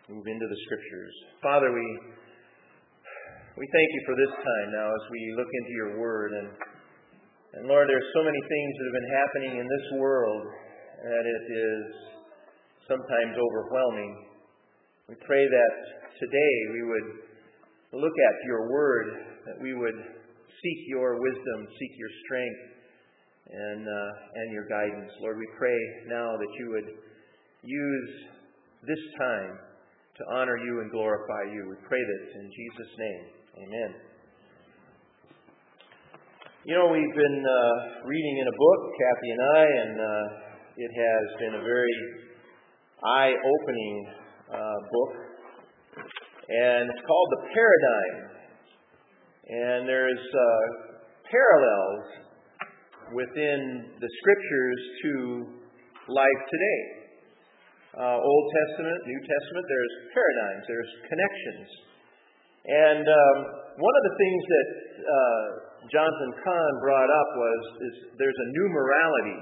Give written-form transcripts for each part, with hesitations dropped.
move into the Scriptures. Father, we thank you for this time now as we look into your Word. And Lord, there's so many things that have been happening in this world that it is sometimes overwhelming. We pray that today we would look at your Word, that we would seek your wisdom, seek your strength, and your guidance. Lord, we pray now that you would use this time to honor you and glorify you. We pray this in Jesus' name. Amen. You know, we've been reading in a book, Kathy and I, and it has been a very eye-opening book. And it's called The Paradigm. And there's parallels within the Scriptures to life today. Old Testament, New Testament, there's paradigms, there's connections. And one of the things that Jonathan Cahn brought up is there's a new morality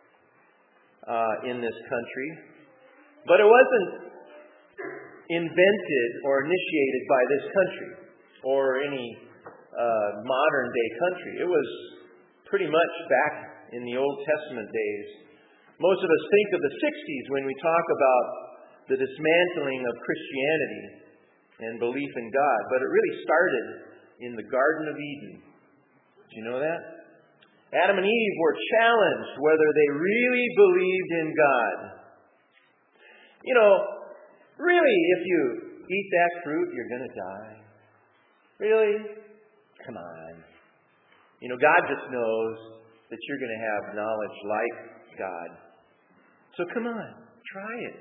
in this country, but it wasn't invented or initiated by this country or any modern day country. It was pretty much back in the Old Testament days. Most of us think of the 60s when we talk about the dismantling of Christianity and belief in God, but it really started in the Garden of Eden. Do you know that? Adam and Eve were challenged whether they really believed in God. You know, really, if you eat that fruit, you're going to die. Really? Come on. You know, God just knows that you're going to have knowledge like God. So come on, try it.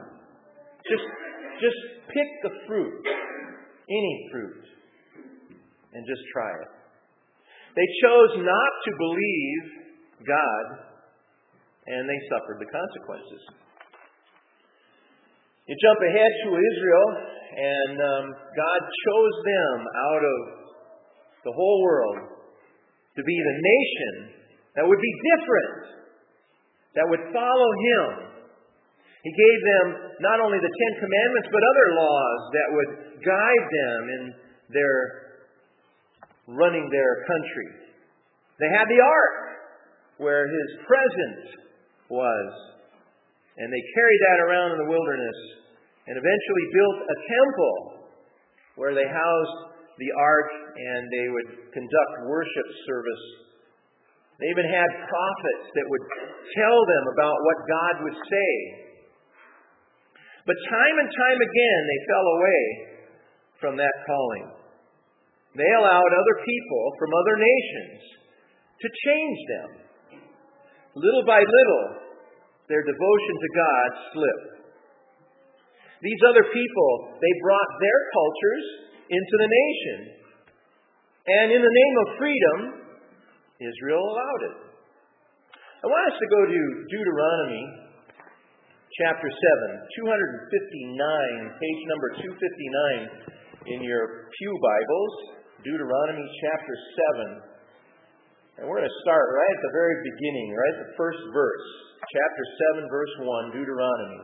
Just pick the fruit, any fruit, and just try it. They chose not to believe God, and they suffered the consequences. You jump ahead to Israel, and God chose them out of the whole world to be the nation that would be different, that would follow Him. He gave them not only the Ten Commandments, but other laws that would guide them in their running their country. They had the ark, where His presence was. And they carried that around in the wilderness and eventually built a temple where they housed the ark and they would conduct worship service. They even had prophets that would tell them about what God would say. But time and time again, they fell away from that calling. They allowed other people from other nations to change them. Little by little, their devotion to God slipped. These other people, they brought their cultures into the nation. And in the name of freedom, Israel allowed it. I want us to go to Deuteronomy chapter 7, 259, page number 259 in your pew Bibles. Deuteronomy chapter 7. And we're going to start right at the very beginning, right at the first verse. Chapter 7, verse 1, Deuteronomy.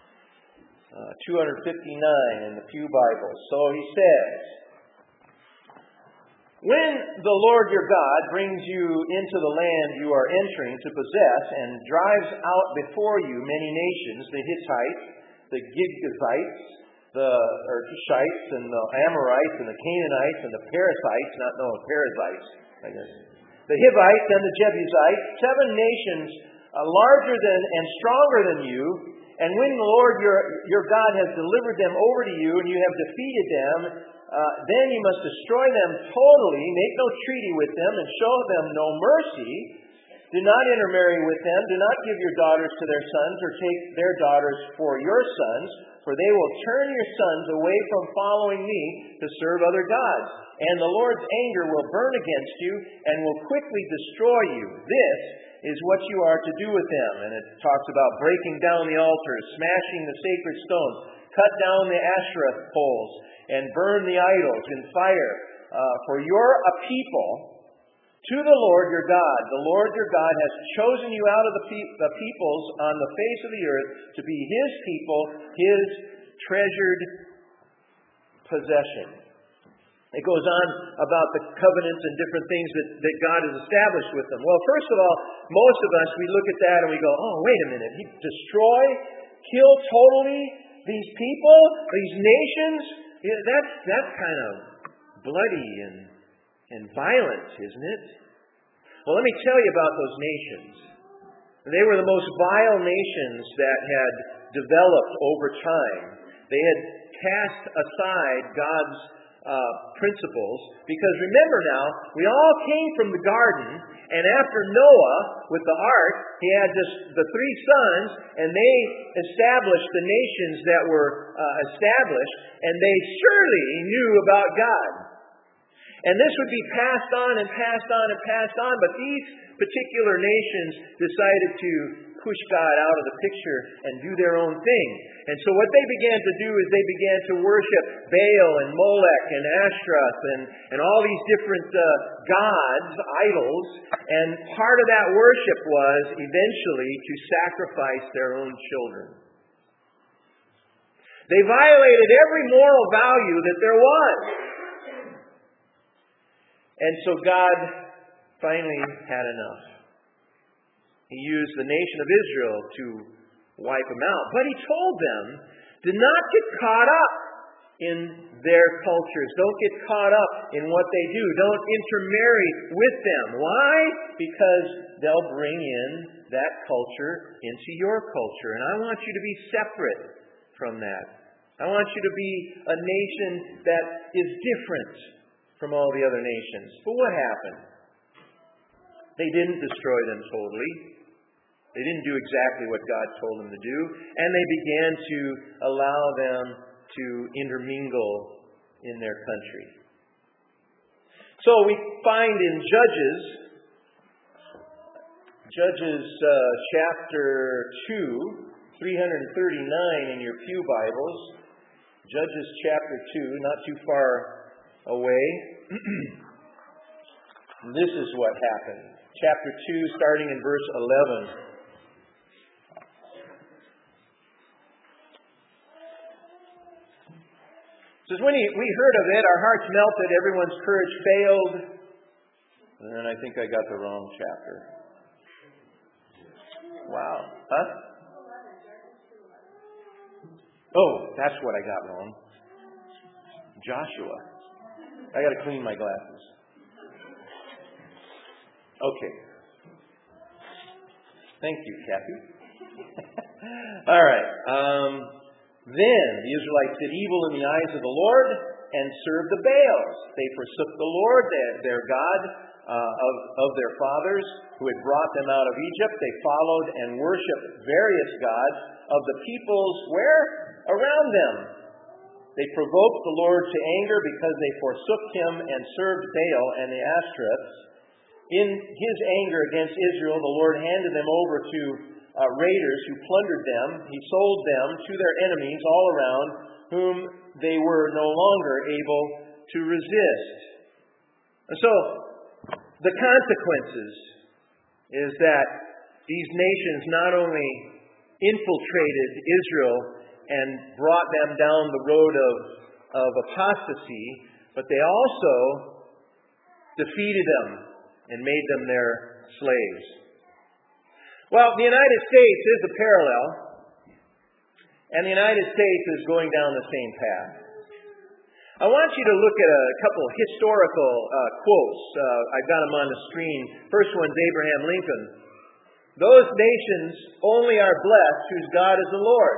259 in the pew Bibles. So he says, "When the Lord your God brings you into the land you are entering to possess and drives out before you many nations, the Hittites, the Girgashites, the Cushites, and the Amorites, and the Canaanites, and the Perizzites, I guess, the Hivites and the Jebusites, 7 nations larger than and stronger than you, and when the Lord your God has delivered them over to you and you have defeated them, then you must destroy them totally, make no treaty with them, and show them no mercy. Do not intermarry with them. Do not give your daughters to their sons or take their daughters for your sons, for they will turn your sons away from following me to serve other gods. And the Lord's anger will burn against you and will quickly destroy you. This is what you are to do with them." And it talks about breaking down the altars, smashing the sacred stones, cut down the Asherah poles, and burn the idols in fire. For you're a people to the Lord your God. The Lord your God has chosen you out of the peoples on the face of the earth to be His people, His treasured possession. It goes on about the covenants and different things that God has established with them. Well, first of all, most of us, we look at that and we go, oh, wait a minute. He destroy, kill totally these people, these nations? Yeah, that's kind of bloody and violent, isn't it? Well, let me tell you about those nations. They were the most vile nations that had developed over time. They had cast aside God's principles, because remember now, we all came from the garden, and after Noah with the ark, he had the three sons, and they established the nations that were established, and they surely knew about God. And this would be passed on and passed on and passed on, but these particular nations decided to push God out of the picture and do their own thing. And so what they began to do is they began to worship Baal and Molech and Ashtaroth and all these different gods, idols. And part of that worship was eventually to sacrifice their own children. They violated every moral value that there was. And so God finally had enough. He used the nation of Israel to wipe them out. But He told them, do not get caught up in their cultures. Don't get caught up in what they do. Don't intermarry with them. Why? Because they'll bring in that culture into your culture. And I want you to be separate from that. I want you to be a nation that is different from all the other nations. But what happened? They didn't destroy them totally. They didn't do exactly what God told them to do. And they began to allow them to intermingle in their country. So we find in Judges chapter 2, 339 in your pew Bibles. Judges chapter 2, not too far away. This is what happened. Chapter 2, starting in verse 11. It says, when we heard of it, our hearts melted, everyone's courage failed. And then I think I got the wrong chapter. Wow. Huh? Oh, that's what I got wrong. Joshua. I got to clean my glasses. Okay. Thank you, Kathy. All right. Then the Israelites did evil in the eyes of the Lord and served the Baals. They forsook the Lord, their God, of their fathers, who had brought them out of Egypt. They followed and worshipped various gods of the peoples where? Around them. They provoked the Lord to anger because they forsook Him and served Baal and the Ashtaroths. In His anger against Israel, the Lord handed them over to raiders who plundered them. He sold them to their enemies all around, whom they were no longer able to resist. And so, the consequences is that these nations not only infiltrated Israel and brought them down the road of apostasy, but they also defeated them and made them their slaves. Well, the United States is a parallel, and the United States is going down the same path. I want you to look at a couple historical quotes. I've got them on the screen. First one's Abraham Lincoln. Those nations only are blessed whose God is the Lord.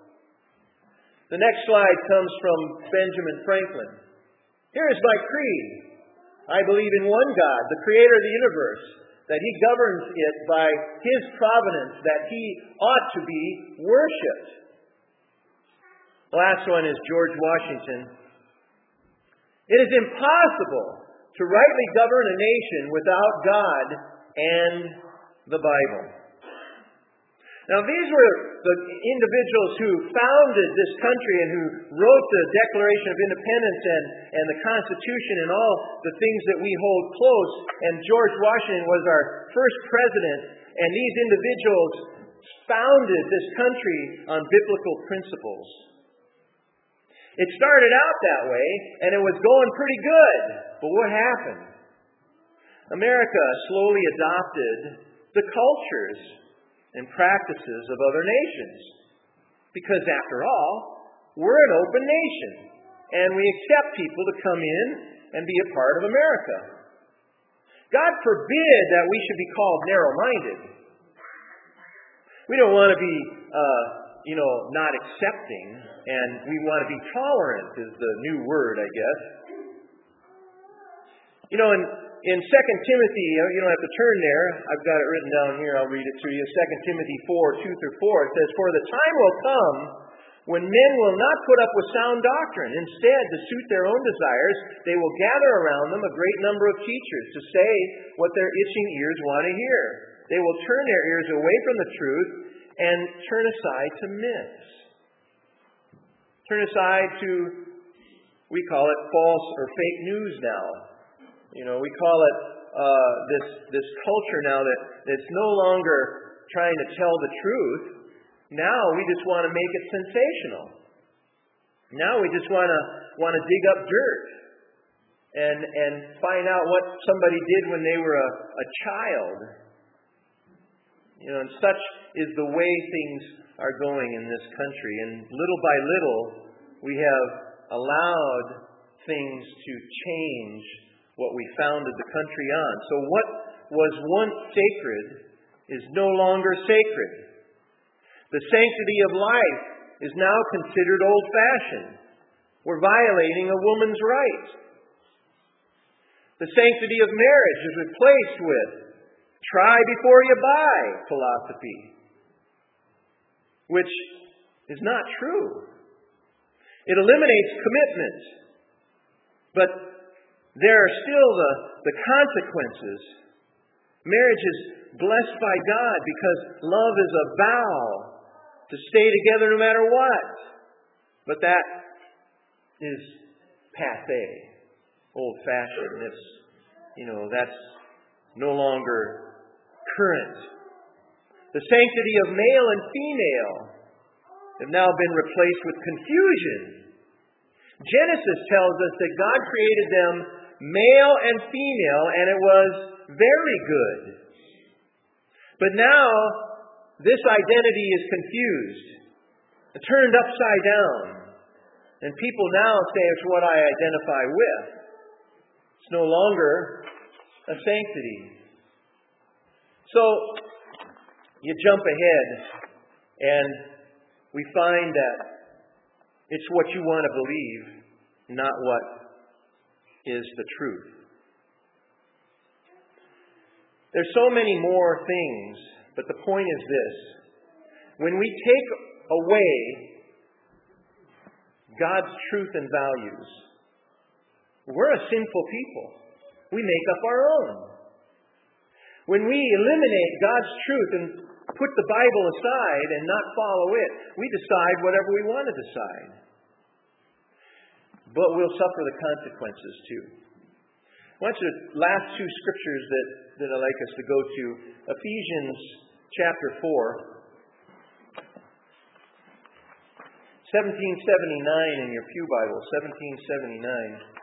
The next slide comes from Benjamin Franklin. Here is my creed. I believe in one God, the creator of the universe, that He governs it by His providence, that He ought to be worshipped. The last one is George Washington. It is impossible to rightly govern a nation without God and the Bible. Now, these were the individuals who founded this country and who wrote the Declaration of Independence and the Constitution and all the things that we hold close. And George Washington was our first president. And these individuals founded this country on biblical principles. It started out that way, and it was going pretty good. But what happened? America slowly adopted the cultures and practices of other nations. Because after all, we're an open nation, and we accept people to come in and be a part of America. God forbid that we should be called narrow-minded. We don't want to be, not accepting, and we want to be tolerant is the new word, I guess. In 2 Timothy, you don't have to turn there. I've got it written down here. I'll read it to you. 2 Timothy 4:2-4. It says, "For the time will come when men will not put up with sound doctrine. Instead, to suit their own desires, they will gather around them a great number of teachers to say what their itching ears want to hear. They will turn their ears away from the truth and turn aside to myths." Turn aside to, we call it false or fake news now. We call it this culture now that's no longer trying to tell the truth. Now we just want to make it sensational. Now we just want to dig up dirt and find out what somebody did when they were a child. And such is the way things are going in this country. And little by little, we have allowed things to change what we founded the country on. So what was once sacred is no longer sacred. The sanctity of life is now considered old-fashioned. We're violating a woman's right. The sanctity of marriage is replaced with try before you buy philosophy, which is not true. It eliminates commitment, but there are still the consequences. Marriage is blessed by God because love is a vow to stay together no matter what. But that is passé, old-fashioned. That's no longer current. The sanctity of male and female have now been replaced with confusion. Genesis tells us that God created them male and female, and it was very good. But now, this identity is confused, turned upside down. And people now say it's what I identify with. It's no longer a sanctity. So, you jump ahead, and we find that it's what you want to believe, not what is the truth. There's so many more things, but the point is this. When we take away God's truth and values, we're a sinful people. We make up our own. When we eliminate God's truth and put the Bible aside and not follow it, we decide whatever we want to decide. But we'll suffer the consequences too. I want you to last two scriptures that I'd like us to go to. Ephesians chapter 4. 1779 in your pew Bible. 1779.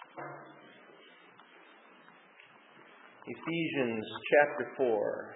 Ephesians chapter 4.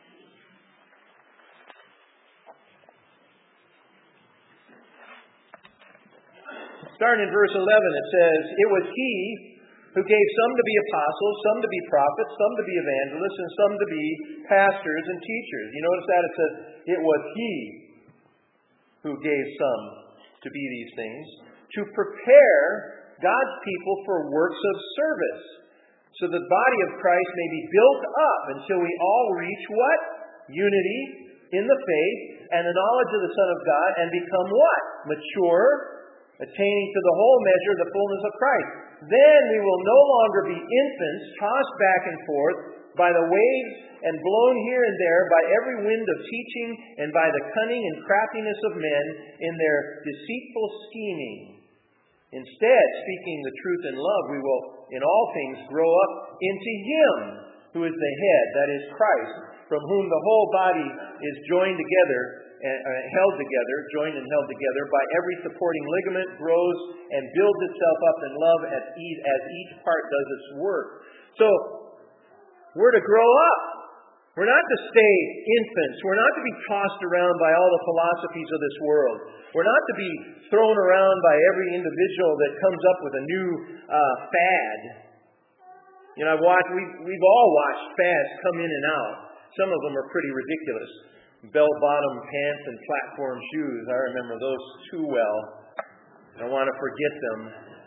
Starting in verse 11, it says, "It was He who gave some to be apostles, some to be prophets, some to be evangelists, and some to be pastors and teachers." You notice that? It says, it was He who gave some to be these things, to prepare God's people for works of service, so the body of Christ may be built up until we all reach what? Unity in the faith and the knowledge of the Son of God, and become what? Mature, attaining to the whole measure of the fullness of Christ. Then we will no longer be infants, tossed back and forth by the waves and blown here and there by every wind of teaching and by the cunning and craftiness of men in their deceitful scheming. Instead, speaking the truth in love, we will in all things grow up into Him who is the head, that is Christ, from whom the whole body is joined together held together, joined and held together by every supporting ligament, grows and builds itself up in love as each part does its work. So, we're to grow up. We're not to stay infants. We're not to be tossed around by all the philosophies of this world. We're not to be thrown around by every individual that comes up with a new fad. You know, we've all watched fads come in and out. Some of them are pretty ridiculous. Bell-bottom pants and platform shoes. I remember those too well. I want to forget them.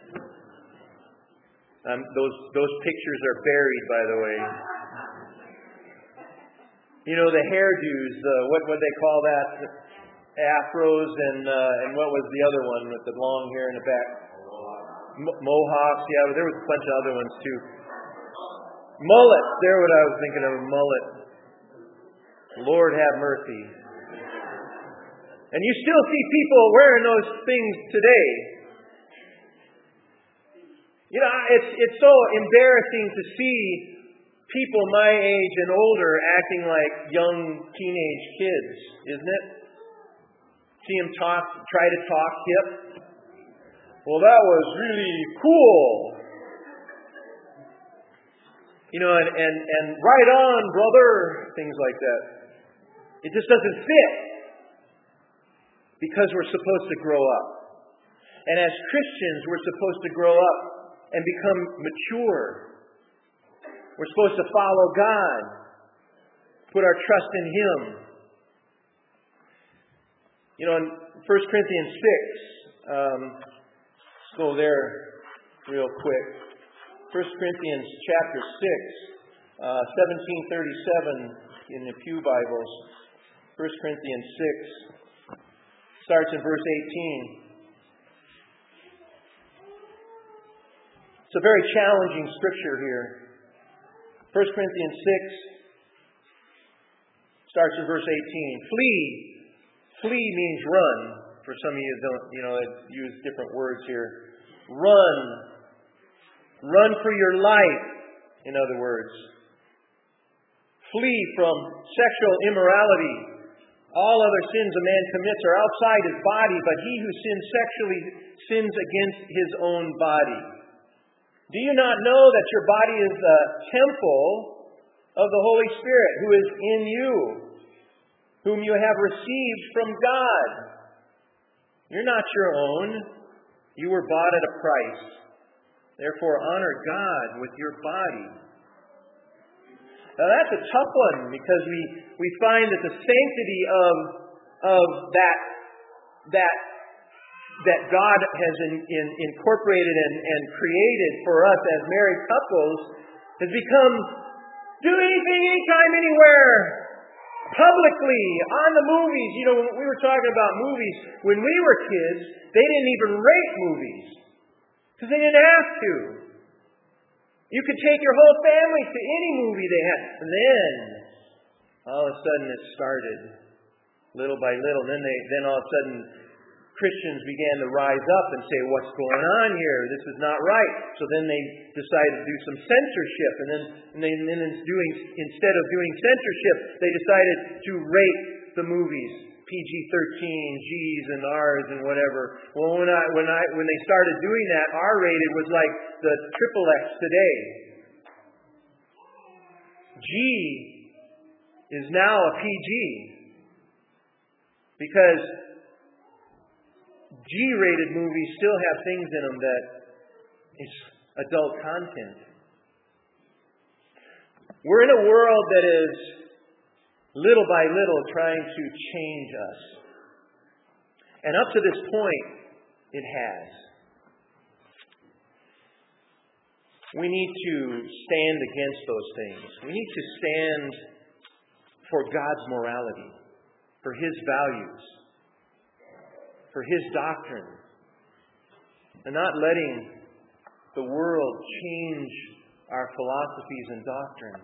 Those pictures are buried, by the way. You know, the hairdos, what would they call that? Afros and what was the other one with the long hair in the back? Mohawks, yeah, there was a bunch of other ones too. Mullets, there what I was thinking of, a mullet. Lord have mercy. And you still see people wearing those things today. You know, it's so embarrassing to see people my age and older acting like young teenage kids, isn't it? See them try to talk hip. Well, that was really cool. You know, and right on, brother, things like that. It just doesn't fit. Because we're supposed to grow up. And as Christians, we're supposed to grow up and become mature. We're supposed to follow God. Put our trust in Him. You know, in 1 Corinthians 6, let's go there real quick. 1 Corinthians chapter 6, 1737 in the Pew Bibles. 1 Corinthians 6 starts in verse 18. It's a very challenging scripture here. 1 Corinthians 6 starts in verse 18. Flee. Flee means run. For some of you that use different words here. Run. Run for your life, in other words. Flee from sexual immorality. All other sins a man commits are outside his body, but he who sins sexually sins against his own body. Do you not know that your body is the temple of the Holy Spirit who is in you, whom you have received from God? You're not your own. You were bought at a price. Therefore, honor God with your body. Now that's a tough one because we find that the sanctity of that God has incorporated and created for us as married couples has become do anything, anytime, anywhere, publicly, on the movies. You know, when we were talking about movies, when we were kids, they didn't even rate movies because they didn't have to. You could take your whole family to any movie they had. And then, all of a sudden it started, little by little. Then all of a sudden, Christians began to rise up and say, what's going on here? This is not right. So then they decided to do some censorship. And then instead of doing censorship, they decided to rate the movies. PG-13, G's and R's and whatever. Well, when they started doing that, R-rated was like the XXX today. G is now a PG. Because G-rated movies still have things in them that is adult content. We're in a world that is little by little trying to change us. And up to this point, it has. We need to stand against those things. We need to stand for God's morality, for His values, for His doctrine, and not letting the world change our philosophies and doctrine.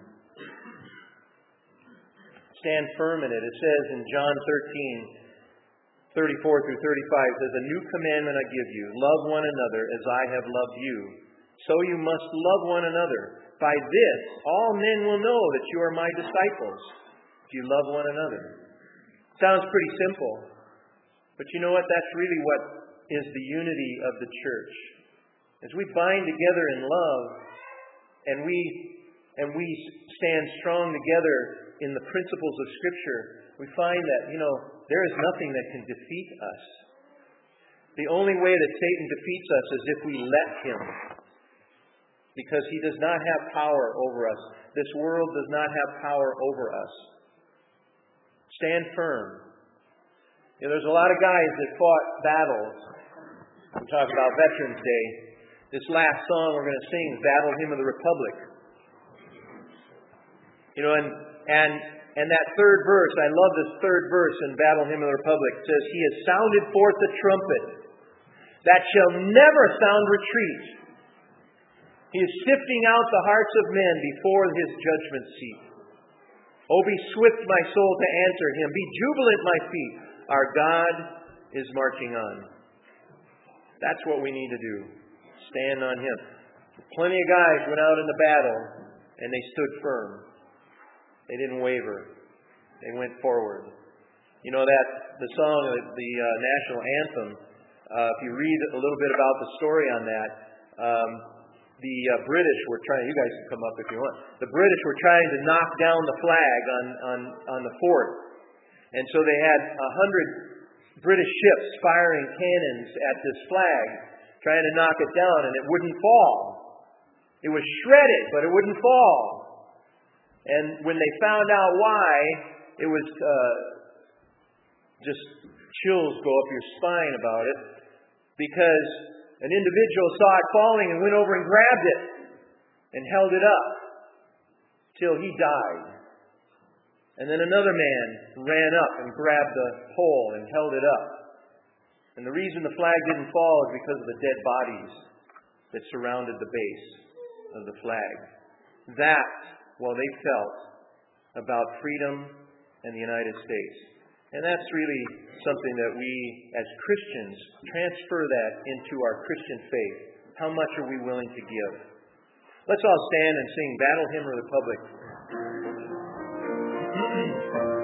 Stand firm in it. It says in John 13, 34 through 35, it says, a new commandment I give you, love one another as I have loved you. So you must love one another. By this, all men will know that you are my disciples, if you love one another. Sounds pretty simple. But you know what? That's really what is the unity of the church. As we bind together in love and we stand strong together in the principles of Scripture, we find that, there is nothing that can defeat us. The only way that Satan defeats us is if we let him. Because he does not have power over us. This world does not have power over us. Stand firm. There's a lot of guys that fought battles. We talk about Veterans Day. This last song we're going to sing is Battle Hymn of the Republic. And that third verse, I love this third verse in Battle Hymn of the Republic. It says, He has sounded forth the trumpet that shall never sound retreat. He is sifting out the hearts of men before His judgment seat. Oh, be swift, my soul, to answer Him. Be jubilant, my feet. Our God is marching on. That's what we need to do. Stand on Him. Plenty of guys went out in the battle and they stood firm. They didn't waver. They went forward. That the song, the national anthem, if you read a little bit about the story on that, the British were trying, you guys can come up if you want, the British were trying to knock down the flag on the fort. And so they had 100 British ships firing cannons at this flag, trying to knock it down, and it wouldn't fall. It was shredded, but it wouldn't fall. And when they found out why, it was just chills go up your spine about it, because an individual saw it falling and went over and grabbed it and held it up till he died. And then another man ran up and grabbed the pole and held it up. And the reason the flag didn't fall is because of the dead bodies that surrounded the base of the flag. That's what they felt about freedom in the United States. And that's really something that we, as Christians, transfer that into our Christian faith. How much are we willing to give? Let's all stand and sing Battle Hymn of the Republic.